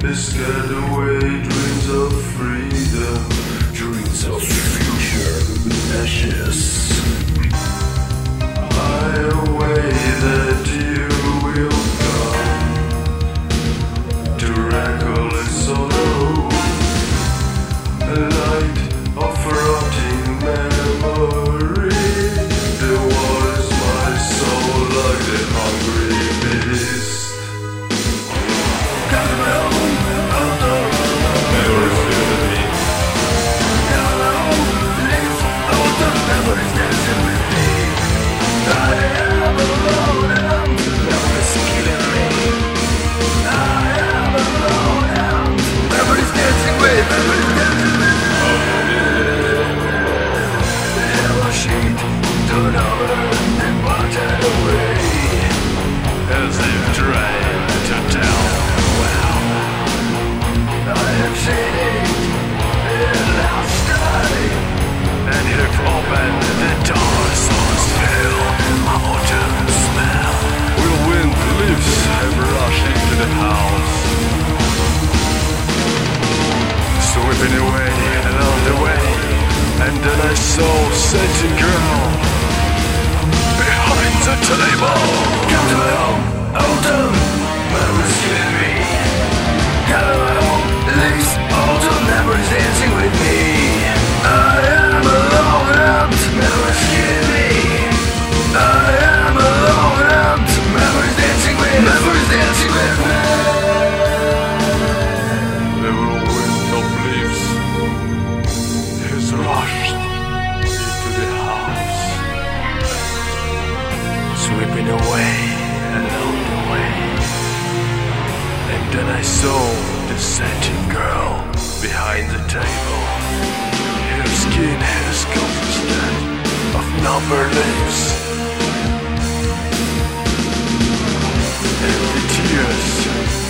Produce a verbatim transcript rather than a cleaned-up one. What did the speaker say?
scared away dreams of freedom, dreams of future ashes. I away that you will come to reckless sorrow, a light of rotting memory. There was my soul like the hungry beast. Sweeping away along the way, and then I saw certain girl behind the table. Come to my home, autumn, memories killing me. Come to my home, these autumn memories dancing with me. I am alone and memories killing me. I am alone and memories dancing with me. Memories dancing with me. Sweeping away along the way, and then I saw the satin girl behind the table. Her skin has consisted of number leaves, and the tears